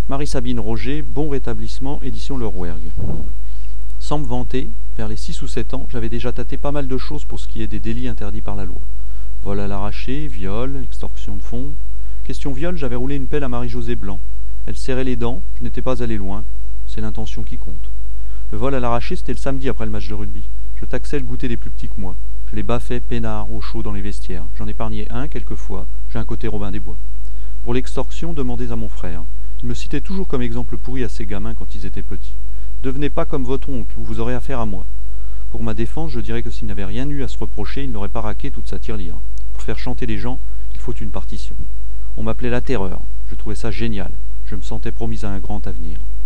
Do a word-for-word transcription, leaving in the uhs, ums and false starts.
Marie-Sabine Roger, Bon rétablissement, édition Le Rouergue. Sans me vanter, vers les six ou sept ans, j'avais déjà tâté pas mal de choses pour ce qui est des délits interdits par la loi. Vol à l'arraché, viol, extorsion de fonds. Question viol, j'avais roulé une pelle à Marie-Josée Blanc. Elle serrait les dents, je n'étais pas allé loin. C'est l'intention qui compte. Le vol à l'arraché, c'était le samedi après le match de rugby. Je taxais le goûter des plus petits que moi. Je les baffais peinards, au chaud dans les vestiaires. J'en épargnais un, quelquefois. J'ai un côté Robin des Bois. Pour l'extorsion, demandez à mon frère. Il me citait toujours comme exemple pourri à ces gamins quand ils étaient petits. Devenez pas comme votre oncle, ou vous aurez affaire à moi. Pour ma défense, je dirais que s'il n'avait rien eu à se reprocher, il n'aurait pas raqué toute sa tirelire. Pour faire chanter les gens, il faut une partition. On m'appelait la terreur. Je trouvais ça génial. Je me sentais promise à un grand avenir.